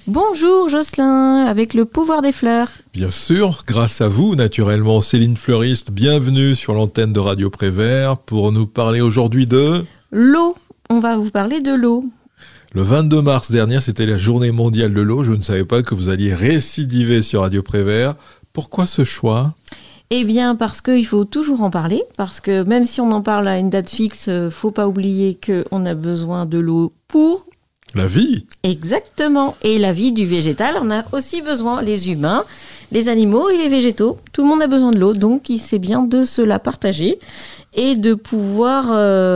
Bonjour Jocelyn, avec le pouvoir des fleurs. Bien sûr, grâce à vous, naturellement, Céline Fleuriste, bienvenue sur l'antenne de Radio Prévert pour nous parler aujourd'hui de... L'eau, on va vous parler de l'eau. Le 22 mars dernier, c'était la journée mondiale de l'eau. Je ne savais pas que vous alliez récidiver sur Radio Prévert. Pourquoi ce choix ? Eh bien, parce qu'il faut toujours en parler, parce que même si on en parle à une date fixe, faut pas oublier qu'on a besoin de l'eau pour... La vie. Exactement. Et la vie du végétal, on a aussi besoin, les humains, les animaux et les végétaux. Tout le monde a besoin de l'eau, donc il c'est bien de se la partager et de pouvoir,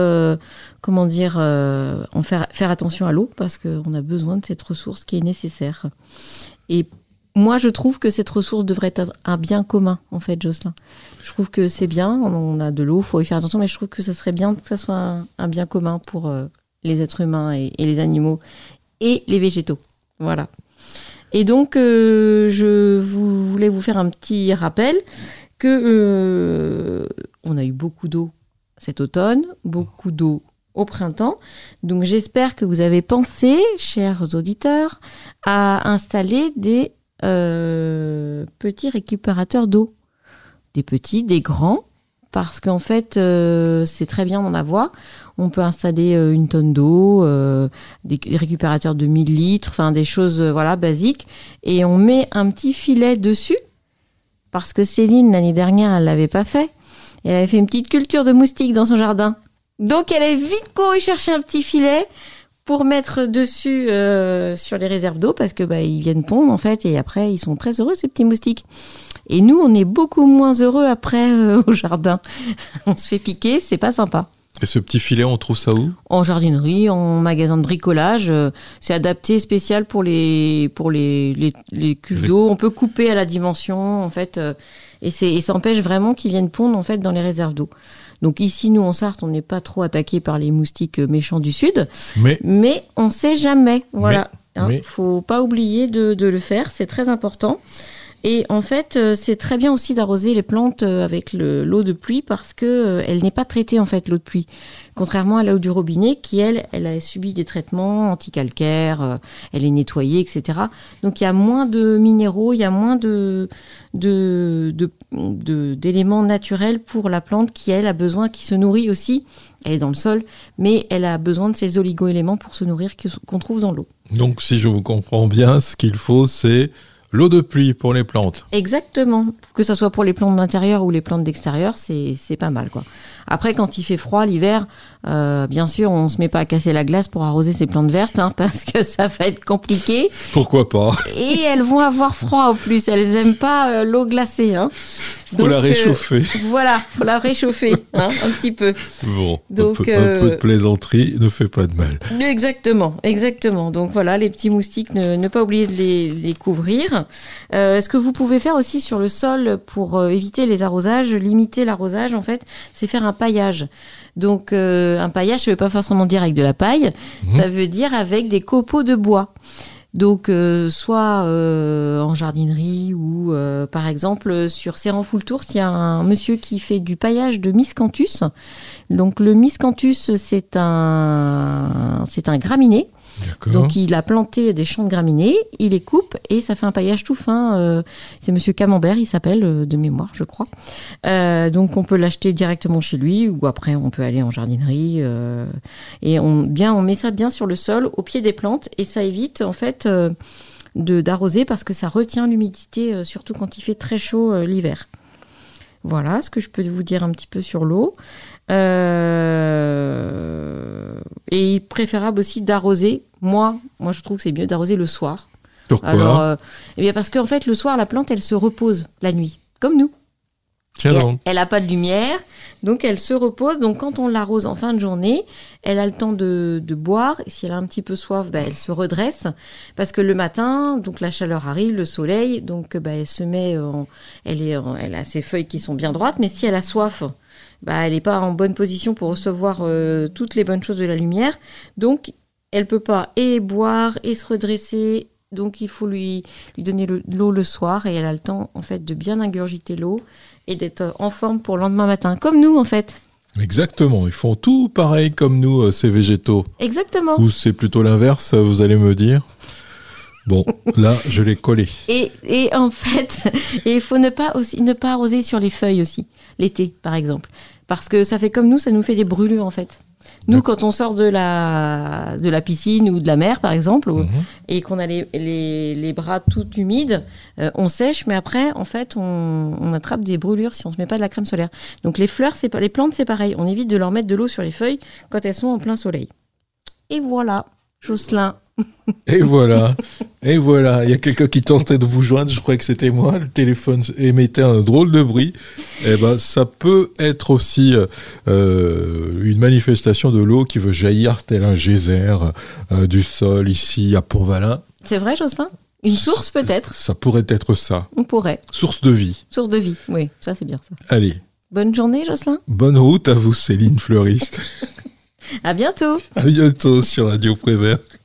faire attention à l'eau, parce qu'on a besoin de cette ressource qui est nécessaire. Et moi, je trouve que cette ressource devrait être un bien commun, en fait, Jocelyn. Je trouve que c'est bien, on a de l'eau, il faut y faire attention, mais je trouve que ça serait bien que ça soit un bien commun pour les êtres humains et les animaux et les végétaux. Voilà. Et donc, je voulais vous faire un petit rappel que on a eu beaucoup d'eau cet automne, beaucoup d'eau au printemps. Donc, j'espère que vous avez pensé, chers auditeurs, à installer des petits récupérateurs d'eau. Des petits, des grands, parce qu'en fait, c'est très bien d'en avoir. On peut installer une tonne d'eau, des récupérateurs de 1000 litres, enfin des choses basiques. Et on met un petit filet dessus, parce que Céline, l'année dernière, elle l'avait pas fait. Elle avait fait une petite culture de moustiques dans son jardin. Donc, elle est vite courue chercher un petit filet pour mettre dessus sur les réserves d'eau, parce que ils viennent pondre en fait, et après ils sont très heureux, ces petits moustiques. Et nous, on est beaucoup moins heureux après au jardin. On se fait piquer, c'est pas sympa. Et ce petit filet, on trouve ça où ? En jardinerie, en magasin de bricolage. C'est adapté spécial pour les cuves d'eau. On peut couper à la dimension en fait, et ça empêche vraiment qu'ils viennent pondre en fait dans les réserves d'eau. Donc ici, nous, en Sarthe, on n'est pas trop attaqués par les moustiques méchants du Sud. Mais on ne sait jamais. Voilà. Faut pas oublier de le faire. C'est très important. Et en fait, c'est très bien aussi d'arroser les plantes avec l'eau de pluie, parce que elle n'est pas traitée, en fait, l'eau de pluie. Contrairement à l'eau du robinet qui, elle a subi des traitements anti-calcaires, elle est nettoyée, etc. Donc, il y a moins de minéraux, il y a moins d'éléments naturels pour la plante qui, elle, a besoin, qui se nourrit aussi. Elle est dans le sol, mais elle a besoin de ces oligo-éléments pour se nourrir qu'on trouve dans l'eau. Donc, si je vous comprends bien, ce qu'il faut, c'est l'eau de pluie pour les plantes. Exactement. Que ce soit pour les plantes d'intérieur ou les plantes d'extérieur, c'est pas mal, quoi. Après, quand il fait froid l'hiver, bien sûr, on se met pas à casser la glace pour arroser ces plantes vertes, parce que ça va être compliqué. Pourquoi pas ? Et elles vont avoir froid au plus. Elles aiment pas l'eau glacée, Faut la réchauffer. Voilà, faut la réchauffer, un petit peu. Bon, donc, un peu de plaisanterie ne fait pas de mal. Exactement. Donc voilà, les petits moustiques, ne pas oublier de les couvrir. Ce que vous pouvez faire aussi sur le sol pour éviter les arrosages, limiter l'arrosage, en fait, c'est faire un paillage. Donc un paillage, ça veut pas forcément dire avec de la paille, ça veut dire avec des copeaux de bois. Donc, soit en jardinerie ou, par exemple, sur Serran-Foultours, il y a un monsieur qui fait du paillage de miscanthus. Donc, le miscanthus, c'est un graminé. D'accord. Donc, il a planté des champs de graminées, il les coupe et ça fait un paillage tout fin. C'est monsieur Camembert, il s'appelle, de mémoire, je crois. Donc, on peut l'acheter directement chez lui ou après, on peut aller en jardinerie. Et on met ça bien sur le sol, au pied des plantes, et ça évite, en fait, d'arroser parce que ça retient l'humidité, surtout quand il fait très chaud l'hiver. Voilà ce que je peux vous dire un petit peu sur l'eau. Et préférable aussi d'arroser. Moi, je trouve que c'est mieux d'arroser le soir. Pourquoi ? Alors, bien parce qu'en fait, le soir, la plante, elle se repose la nuit, comme nous. Tiens donc. Elle n'a pas de lumière, donc elle se repose. Donc quand on l'arrose en fin de journée, elle a le temps de boire. Et si elle a un petit peu soif, elle se redresse. Parce que le matin, donc la chaleur arrive, le soleil, donc elle se met, elle a ses feuilles qui sont bien droites. Mais si elle a soif, elle n'est pas en bonne position pour recevoir toutes les bonnes choses de la lumière. Donc elle peut pas et boire et se redresser. Donc il faut lui donner l'eau le soir et elle a le temps en fait de bien ingurgiter l'eau et d'être en forme pour le lendemain matin, comme nous en fait. Exactement, ils font tout pareil comme nous, ces végétaux. Exactement. Ou c'est plutôt l'inverse, vous allez me dire ? Bon, là, je l'ai collé. Et en fait, il faut ne pas arroser sur les feuilles aussi, l'été par exemple. Parce que ça fait comme nous, ça nous fait des brûlures en fait. Nous, quand on sort de la piscine ou de la mer, par exemple, et qu'on a les bras tout humides, on sèche, mais après, en fait, on attrape des brûlures si on ne se met pas de la crème solaire. Donc les plantes, c'est pareil. On évite de leur mettre de l'eau sur les feuilles quand elles sont en plein soleil. Et voilà, Jocelyn. Et voilà. Il y a quelqu'un qui tentait de vous joindre, je crois que c'était moi, le téléphone émettait un drôle de bruit. Eh ben, ça peut être aussi une manifestation de l'eau qui veut jaillir tel un geyser du sol ici à Pont-Valin. C'est vrai, Jocelyn ? Une source peut-être ? Ça pourrait être ça. On pourrait. Source de vie. Source de vie, oui, ça c'est bien ça. Allez. Bonne journée, Jocelyn. Bonne route à vous, Céline Fleuriste. À bientôt. À bientôt sur Radio Prévert.